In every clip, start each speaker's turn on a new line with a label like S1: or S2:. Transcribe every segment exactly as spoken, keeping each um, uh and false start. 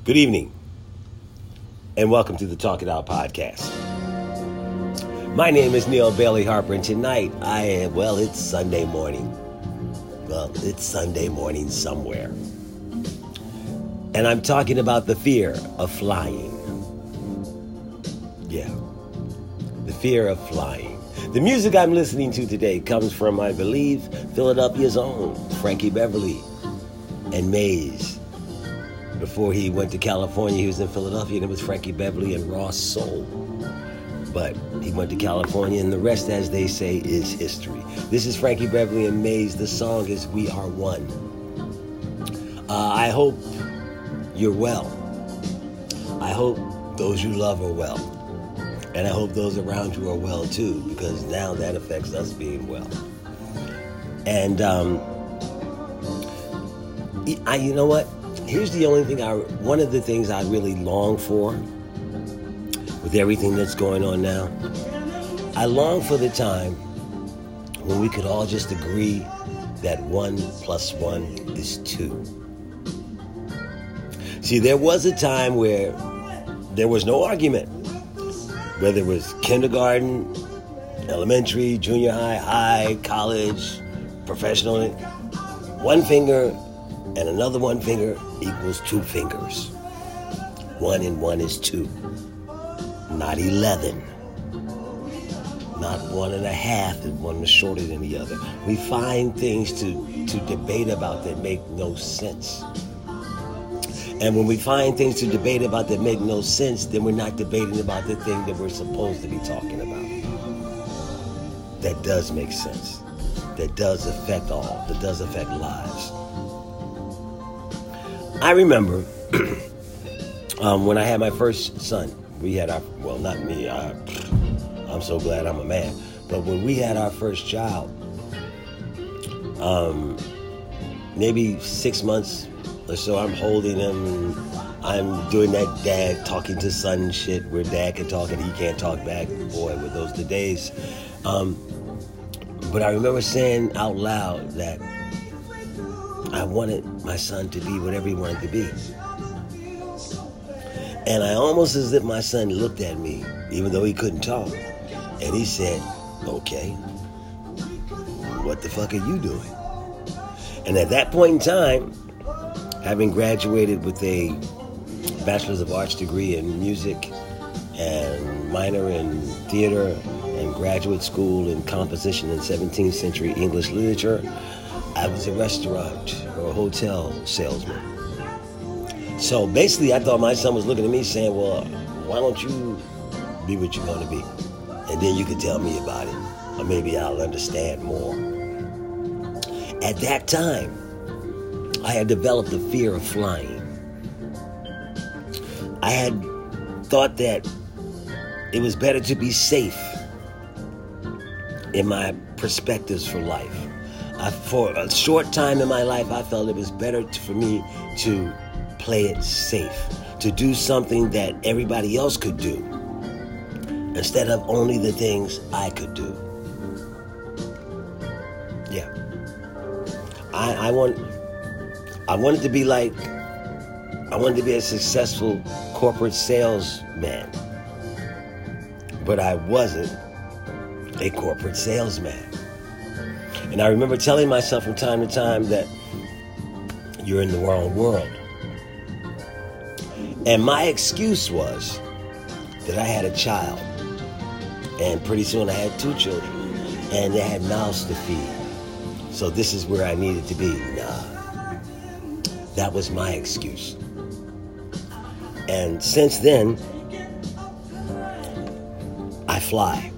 S1: Good evening, and welcome to the Talk It Out podcast. My name is Neil Bailey Harper, and tonight I am, well, it's Sunday morning. Well, it's Sunday morning somewhere. And I'm talking about the fear of flying. Yeah, the fear of flying. The music I'm listening to today comes from, I believe, Philadelphia's own Frankie Beverly and Maze. Before he went to California, he was in Philadelphia, and it was Frankie Beverly and Ross Soul. But he went to California, and the rest, as they say, is history. This is Frankie Beverly and Maze. The song is We Are One. Uh, I hope you're well. I hope those you love are well. And I hope those around you are well, too, because now that affects us being well. And, um, I, you know what? Here's the only thing I, one of the things I really long for with everything that's going on now. I long for the time when we could all just agree that one plus one is two. See, there was a time where there was no argument, whether it was kindergarten, elementary, junior high, high, college, professional. One finger and another one finger equals two fingers. One and one is two. Not eleven. Not one and a half, and one is shorter than the other. We find things to, to debate about that make no sense. And when we find things to debate about that make no sense, then we're not debating about the thing that we're supposed to be talking about. That does make sense. That does affect all. That does affect lives. I remember um, when I had my first son, we had our, well, not me, I, I'm so glad I'm a man, but when we had our first child, um, maybe six months or so, I'm holding him, and I'm doing that dad talking to son shit where dad can talk and he can't talk back. Boy, were those the days. Um, but I remember saying out loud that I wanted my son to be whatever he wanted to be. And I almost as if my son looked at me, even though he couldn't talk, and he said, okay, what the fuck are you doing? And at that point in time, having graduated with a Bachelor's of Arts degree in music and minor in theater and graduate school in composition and seventeenth century English literature, I was a restaurant or a hotel salesman. So basically, I thought my son was looking at me saying, well, why don't you be what you're going to be? And then you can tell me about it. Or maybe I'll understand more. At that time, I had developed the fear of flying. I had thought that it was better to be safe in my perspectives for life. I, for a short time in my life, I felt it was better to, for me to play it safe, to do something that everybody else could do, instead of only the things I could do. Yeah. I, I want, I wanted to be like, I wanted to be a successful corporate salesman, but I wasn't a corporate salesman. And I remember telling myself from time to time that you're in the wrong world. And my excuse was that I had a child. And pretty soon I had two children. And they had mouths to feed. So this is where I needed to be. Nah. That was my excuse. And since then, I fly.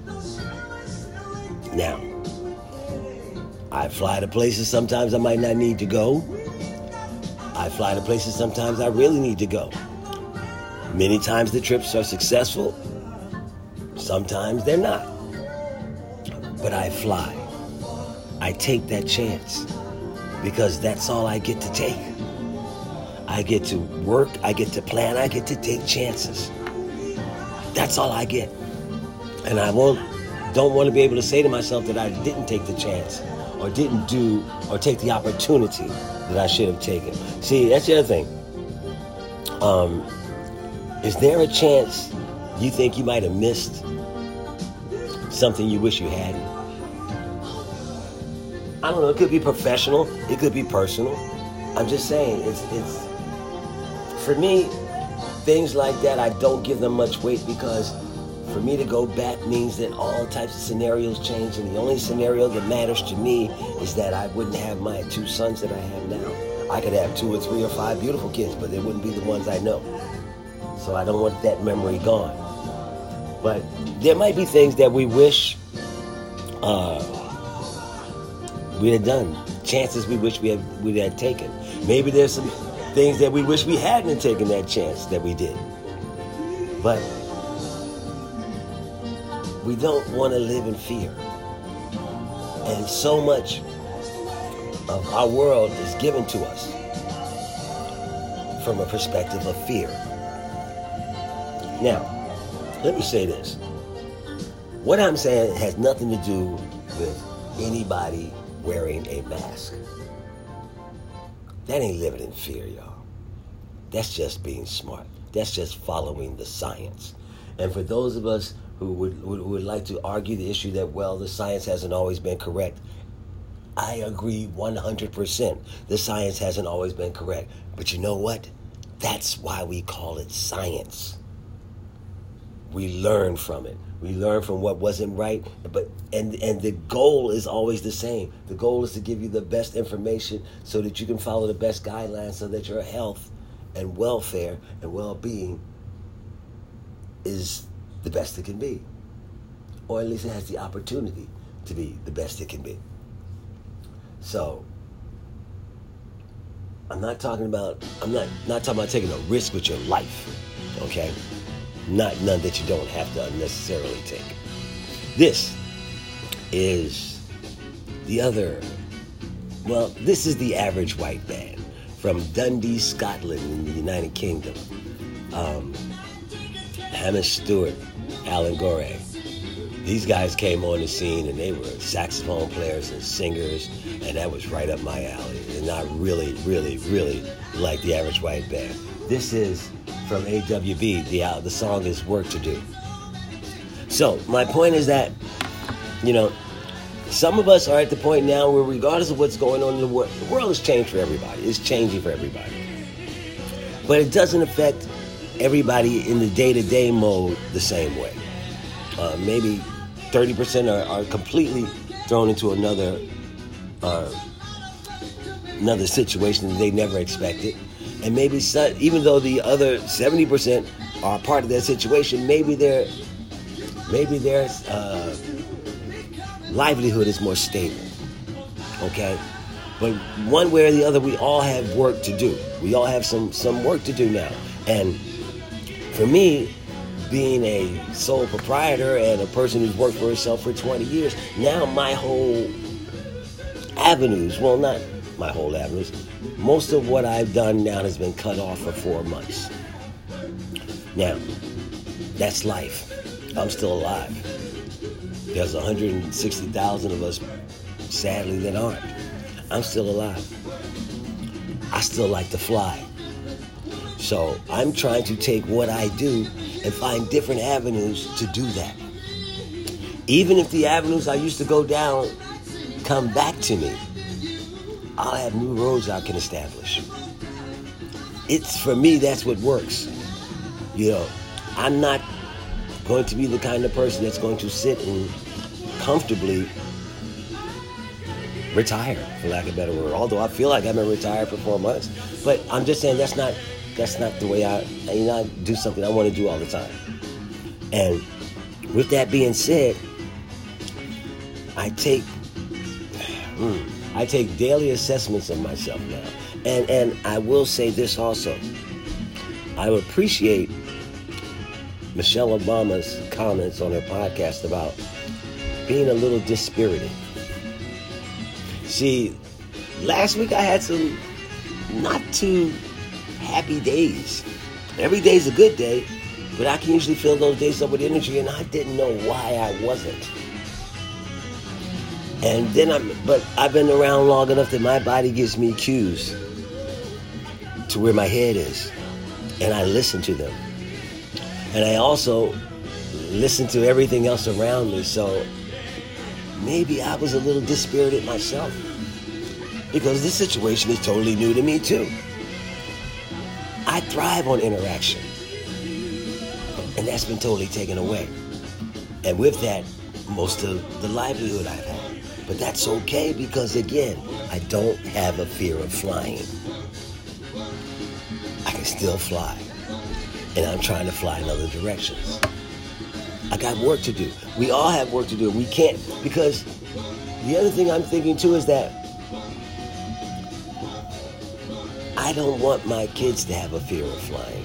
S1: Now, I fly to places sometimes I might not need to go. I fly to places sometimes I really need to go. Many times the trips are successful. Sometimes they're not. But I fly. I take that chance because that's all I get to take. I get to work, I get to plan, I get to take chances. That's all I get. And I won't, don't want to be able to say to myself that I didn't take the chance or didn't do or take the opportunity that I should have taken. See, that's the other thing. Um, is there a chance you think you might have missed something you wish you hadn't? I don't know. It could be professional. It could be personal. I'm just saying, it's it's for me, things like that, I don't give them much weight, because for me to go back means that all types of scenarios change, and the only scenario that matters to me is that I wouldn't have my two sons that I have now. I could have two or three or five beautiful kids, but they wouldn't be the ones I know. So I don't want that memory gone. But there might be things that we wish uh, we had done, chances we wish we had, we had taken. Maybe there's some things that we wish we hadn't taken that chance that we did. But we don't want to live in fear. And so much of our world is given to us from a perspective of fear. Now, let me say this. What I'm saying has nothing to do with anybody wearing a mask. That ain't living in fear, y'all. That's just being smart. That's just following the science. And for those of us who would, would, would like to argue the issue that, well, the science hasn't always been correct, I agree one hundred percent. The science hasn't always been correct. But you know what? That's why we call it science. We learn from it. We learn from what wasn't right, but and and the goal is always the same. The goal is to give you the best information so that you can follow the best guidelines, so that your health and welfare and well-being is the best it can be. Or at least it has the opportunity to be the best it can be. So, I'm not talking about, I'm not, not talking about taking a risk with your life, okay? Not none that you don't have to unnecessarily take. This is the other, well, this is the Average White Band from Dundee, Scotland in the United Kingdom. Um, Hamish Stewart, Alan Gorey. These guys came on the scene and they were saxophone players and singers, and that was right up my alley. And I really, really, really like the Average White Band. This is from A W B. The, uh, the song is Work to Do. So, my point is that, you know, some of us are at the point now where regardless of what's going on in the world, the world has changed for everybody. It's changing for everybody. But it doesn't affect everybody in the day-to-day mode the same way. Uh, maybe thirty percent are, are completely thrown into another uh, another situation that they never expected. And maybe some, even though the other seventy percent are part of that situation, maybe their maybe their uh, livelihood is more stable. Okay? But one way or the other, we all have work to do. We all have some, some work to do now. And for me, being a sole proprietor and a person who's worked for herself for twenty years, now my whole avenues, well, not my whole avenues, most of what I've done now has been cut off for four months. Now, that's life. I'm still alive. There's one hundred sixty thousand of us, sadly, that aren't. I'm still alive. I still like to fly. So I'm trying to take what I do and find different avenues to do that. Even if the avenues I used to go down come back to me, I'll have new roads I can establish. It's, for me, that's what works. You know, I'm not going to be the kind of person that's going to sit and comfortably retire, for lack of a better word. Although I feel like I've been retired for four months. But I'm just saying that's not that's not the way I, you know, I do something I want to do all the time. And with that being said, I take mm, I take daily assessments of myself now. And and I will say this also. I would appreciate Michelle Obama's comments on her podcast about being a little dispirited. See, last week I had some not too happy days. Every day's a good day, but I can usually fill those days up with energy, and I didn't know why I wasn't. And then I'm, but I've been around long enough that my body gives me cues to where my head is. And I listen to them. And I also listen to everything else around me. So maybe I was a little dispirited myself, because this situation is totally new to me too. I thrive on interaction, and that's been totally taken away. And with that, most of the livelihood I've had. But that's okay, because again, I don't have a fear of flying. I can still fly, and I'm trying to fly in other directions. I got work to do. We all have work to do. We can't, because the other thing I'm thinking too is that I don't want my kids to have a fear of flying.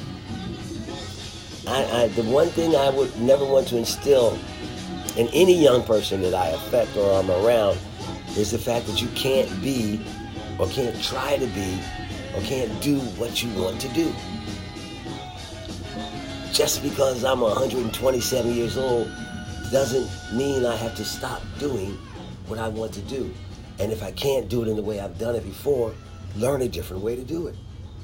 S1: I, I, the one thing I would never want to instill in any young person that I affect or I'm around is the fact that you can't be, or can't try to be, or can't do what you want to do. Just because I'm one hundred twenty-seven years old doesn't mean I have to stop doing what I want to do. And if I can't do it in the way I've done it before, learn a different way to do it.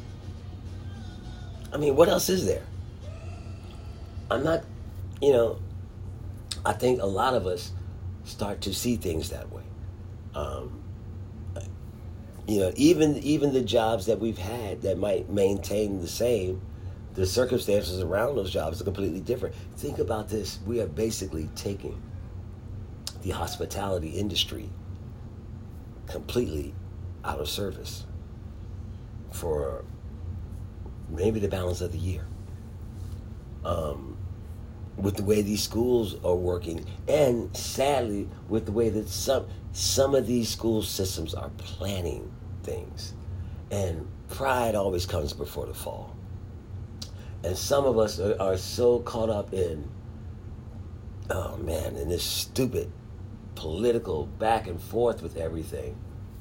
S1: I mean, what else is there? I'm not, you know, I think a lot of us start to see things that way. Um, you know, even even the jobs that we've had that might maintain the same, the circumstances around those jobs are completely different. Think about this. We are basically taking the hospitality industry completely out of service for maybe the balance of the year. Um, with the way these schools are working, and sadly, with the way that some some of these school systems are planning things. And pride always comes before the fall. And some of us are, are so caught up in, oh man, in this stupid political back and forth with everything,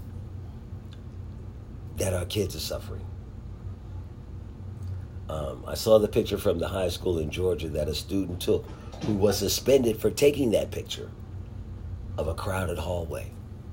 S1: that our kids are suffering. Um, I saw the picture from the high school in Georgia that a student took, who was suspended for taking that picture of a crowded hallway.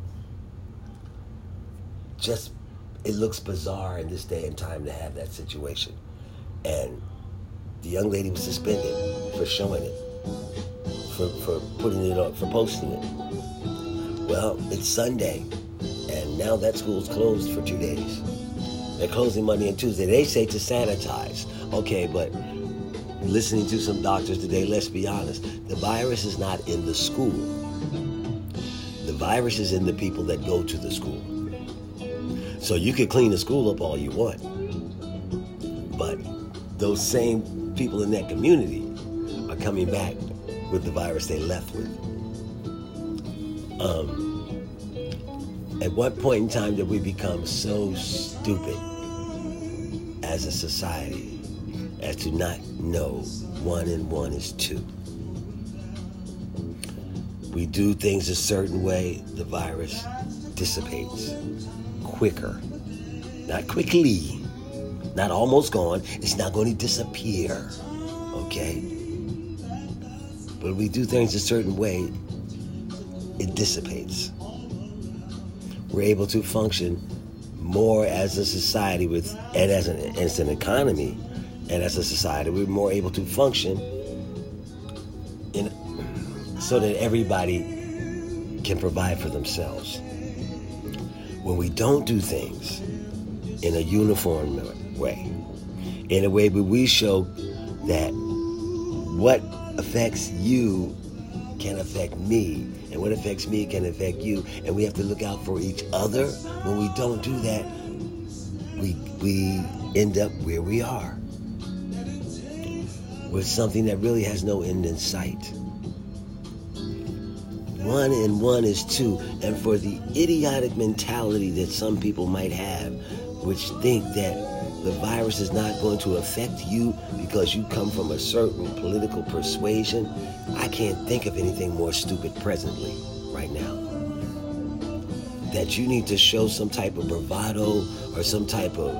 S1: Just, it looks bizarre in this day and time to have that situation. And the young lady was suspended for showing it, for, for putting it up, for posting it. Well, it's Sunday, and now that school's closed for two days. They're closing Monday and Tuesday. They say to sanitize. Okay, but listening to some doctors today, let's be honest. The virus is not in the school. The virus is in the people that go to the school. So you can clean the school up all you want, but those same people in that community are coming back with the virus they left with. Um, at what point in time did we become so stupid as a society as to not know one and one is two? We do things a certain way, the virus dissipates quicker. Not quickly, not almost gone. It's not going to disappear, okay? But we do things a certain way, it dissipates. We're able to function more as a society with, and as an, as an economy, and as a society, we're more able to function in, so that everybody can provide for themselves. When we don't do things in a uniform way, in a way where we show that what affects you can affect me, and what affects me can affect you, and we have to look out for each other. When we don't do that, we we end up where we are, with something that really has no end in sight. One and one is two, and for the idiotic mentality that some people might have, which think that the virus is not going to affect you because you come from a certain political persuasion, I can't think of anything more stupid presently, right now. That you need to show some type of bravado or some type of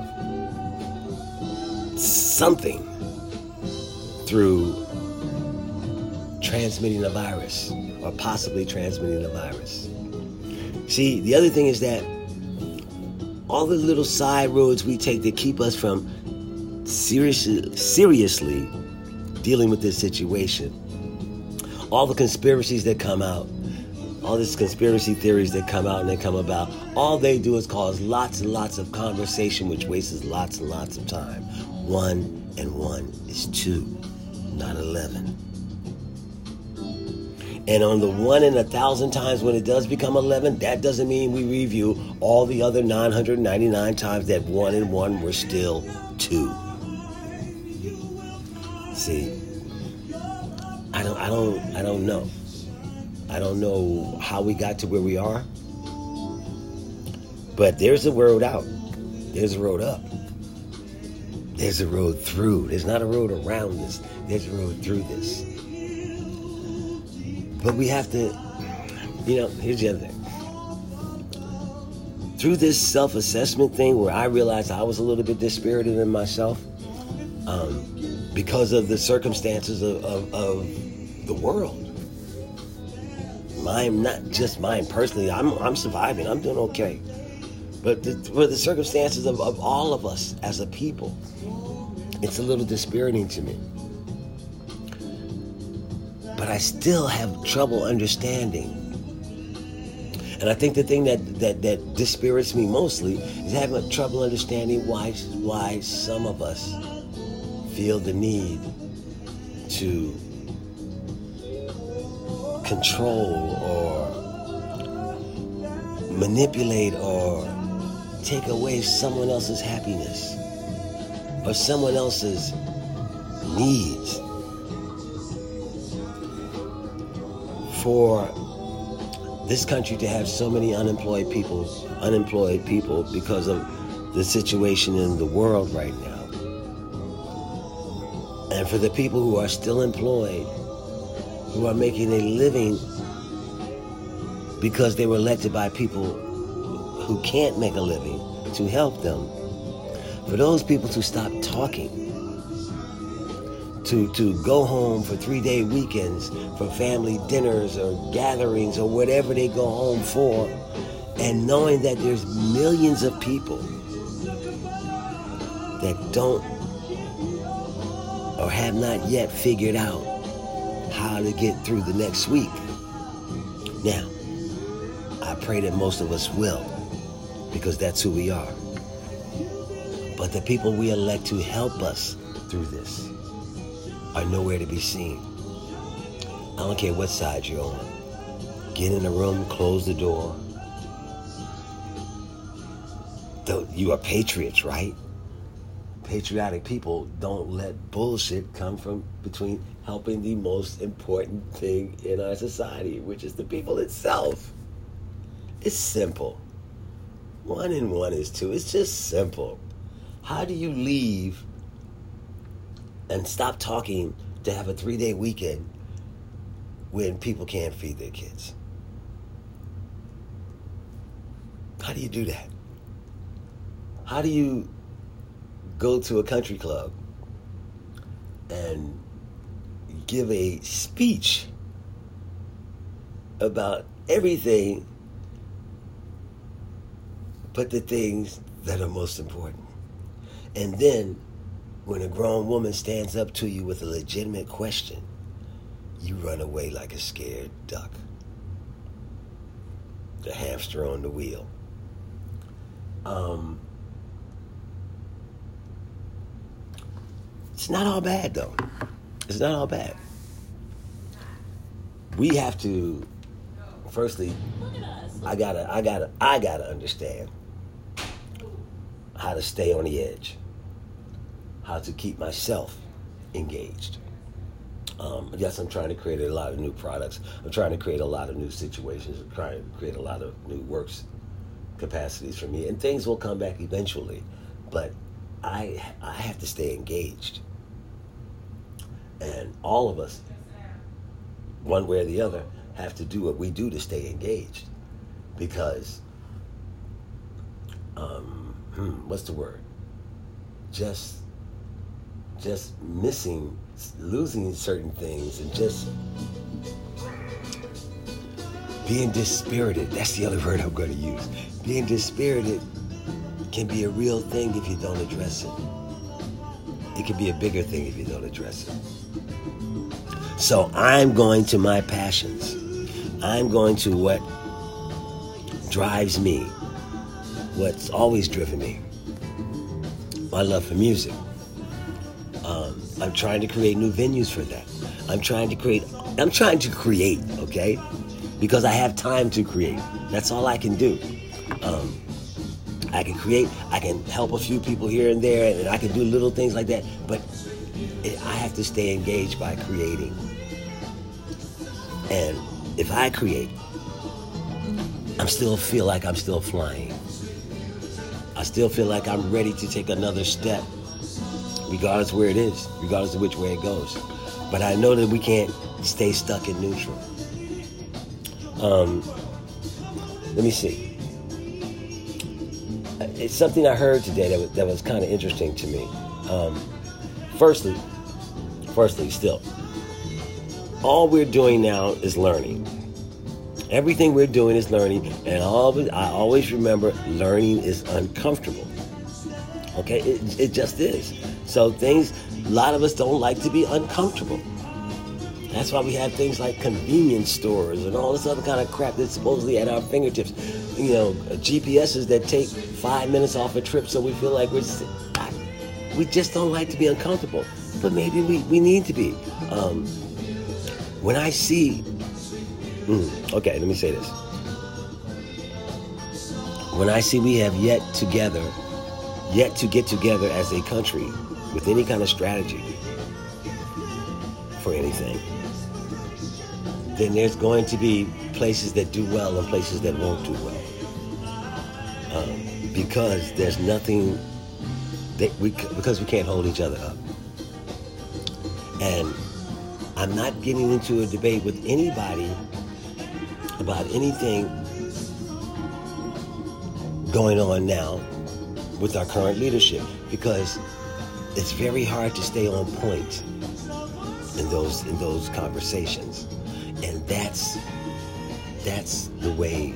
S1: something through transmitting a virus, or possibly transmitting a virus. See, the other thing is that all the little side roads we take that keep us from seriously, seriously dealing with this situation. All the conspiracies that come out, all these conspiracy theories that come out and they come about, all they do is cause lots and lots of conversation, which wastes lots and lots of time. One and one is two, not eleven. And on the one in a thousand times when it does become eleven, that doesn't mean we review all the other nine hundred ninety-nine times that one and one were still two. See, I don't, I don't, I don't know. I don't know how we got to where we are, but there's a road out. There's a road up. There's a road through. There's not a road around this. There's a road through this. But we have to, you know, here's the other thing. Through this self-assessment thing where I realized I was a little bit dispirited in myself um, because of the circumstances of, of, of the world. Mine, not just mine personally. I'm I'm surviving. I'm doing okay. But the, for the circumstances of, of all of us as a people, it's a little dispiriting to me. But I still have trouble understanding. And I think the thing that, that, that dispirits me mostly is having trouble understanding why why some of us feel the need to control or manipulate or take away someone else's happiness or someone else's needs for this country to have so many unemployed people, unemployed people because of the situation in the world right now. And for the people who are still employed, who are making a living because they were elected by people who can't make a living to help them. For those people to stop talking, to, to go home for three-day weekends, for family dinners or gatherings or whatever they go home for, and knowing that there's millions of people that don't or have not yet figured out how to get through the next week. Now, I pray that most of us will, because that's who we are. But the people we elect to help us through this are nowhere to be seen. I don't care what side you're on. Get in the room, close the door. You are patriots, right? Patriotic people don't let bullshit come from between helping the most important thing in our society, which is the people itself. It's simple. One and one is two. It's just simple. How do you leave and stop talking to have a three-day weekend when people can't feed their kids? How do you do that? How do you go to a country club and give a speech about everything but the things that are most important? And then when a grown woman stands up to you with a legitimate question, you run away like a scared duck, the hamster on the wheel. Um, it's not all bad, though. It's not all bad. We have to, firstly, I gotta, I gotta, I gotta understand how to stay on the edge, how to keep myself engaged. Um, yes, I'm trying to create a lot of new products. I'm trying to create a lot of new situations. I'm trying to create a lot of new works capacities for me, and things will come back eventually. But I, I have to stay engaged, and all of us, one way or the other, have to do what we do to stay engaged, because, um, hmm, what's the word? Just, just missing, losing certain things, and just being dispirited. That's the other word I'm going to use. Being dispirited can be a real thing if you don't address it. it could be a bigger thing if you don't address it. So I'm going to my passions. I'm going to what drives me, what's always driven me, my love for music. Um, I'm trying to create new venues for that. I'm trying to create, I'm trying to create, okay? Because I have time to create. That's all I can do. Um, I can create, I can help a few people here and there, and I can do little things like that, but it, I have to stay engaged by creating. And if I create, I still feel like I'm still flying. I still feel like I'm ready to take another step, regardless where it is, regardless of which way it goes. But I know that we can't stay stuck in neutral. Um, let me see. It's something I heard today that was, that was kind of interesting to me. Um, firstly, firstly, still, all we're doing now is learning. Everything we're doing is learning, and all, I always remember learning is uncomfortable. Okay, it, it just is. So things, a lot of us don't like to be uncomfortable. That's why we have things like convenience stores and all this other kind of crap that's supposedly at our fingertips. You know, G P S's that take five minutes off a trip so we feel like we're just, we just don't like to be uncomfortable. But maybe we, we need to be. Um, when I see, mm, okay, let me say this. When I see we have yet together, yet to get together as a country with any kind of strategy for anything, then there's going to be places that do well and places that won't do well. Um, because there's nothing that we, because we can't hold each other up. And I'm not getting into a debate with anybody about anything going on now with our current leadership, because it's very hard to stay on point in those in those conversations. And that's that's the way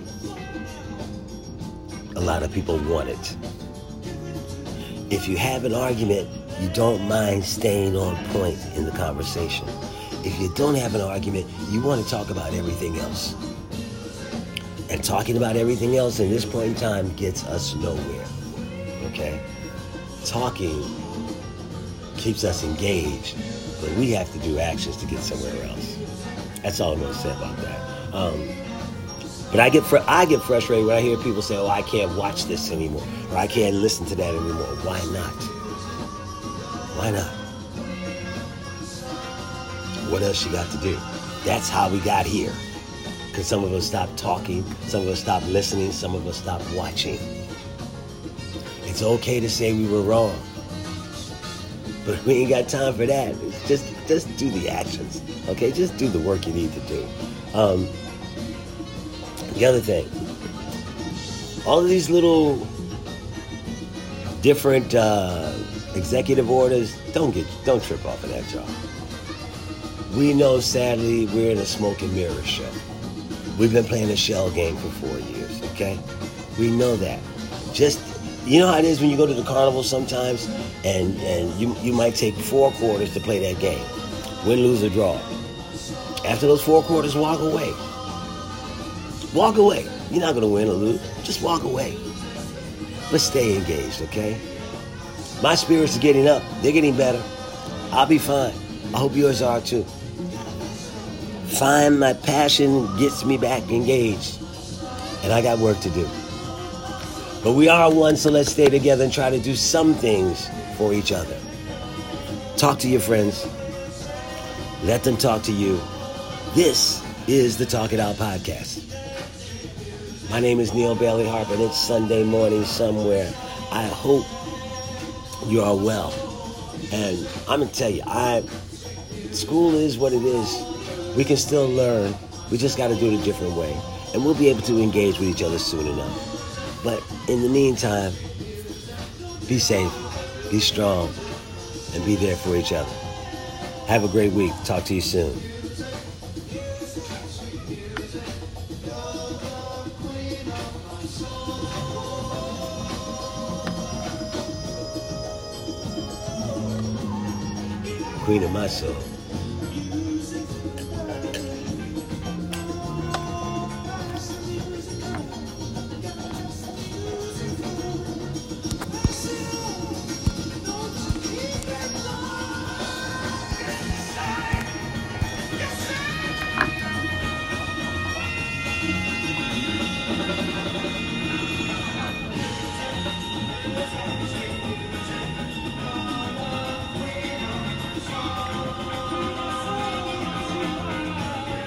S1: a lot of people want it. If you have an argument, you don't mind staying on point in the conversation. If you don't have an argument, you want to talk about everything else. And talking about everything else in this point in time gets us nowhere. Okay? Talking keeps us engaged, but we have to do actions to get somewhere else. That's all I'm going to say about that. Um, but I get fr- I get frustrated when I hear people say, oh, I can't watch this anymore, or I can't listen to that anymore. Why not? Why not? What else you got to do? That's how we got here. Because some of us stopped talking, some of us stopped listening, some of us stopped watching. It's okay to say we were wrong, but we ain't got time for that. Just, just do the actions, okay? Just do the work you need to do. Um, the other thing, all of these little different uh, executive orders, don't get, don't trip off of that, y'all. We know, sadly, we're in a smoke and mirror show. We've been playing a shell game for four years, okay? We know that. Just, you know how it is when you go to the carnival sometimes, and, and you, you might take four quarters to play that game. Win, lose, or draw. After those four quarters, walk away. Walk away. You're not going to win or lose. Just walk away. But stay engaged, okay? My spirits are getting up. They're getting better. I'll be fine. I hope yours are too. Find my passion gets me back engaged. And I got work to do. But we are one, so let's stay together and try to do some things for each other. Talk to your friends. Let them talk to you. This is the Talk It Out Podcast. My name is Neil Bailey Harper, and it's Sunday morning somewhere. I hope you are well. And I'm going to tell you, I school is what it is. We can still learn. We just got to do it a different way. And we'll be able to engage with each other soon enough. But in the meantime, be safe, be strong, and be there for each other. Have a great week. Talk to you soon. queen of my soul.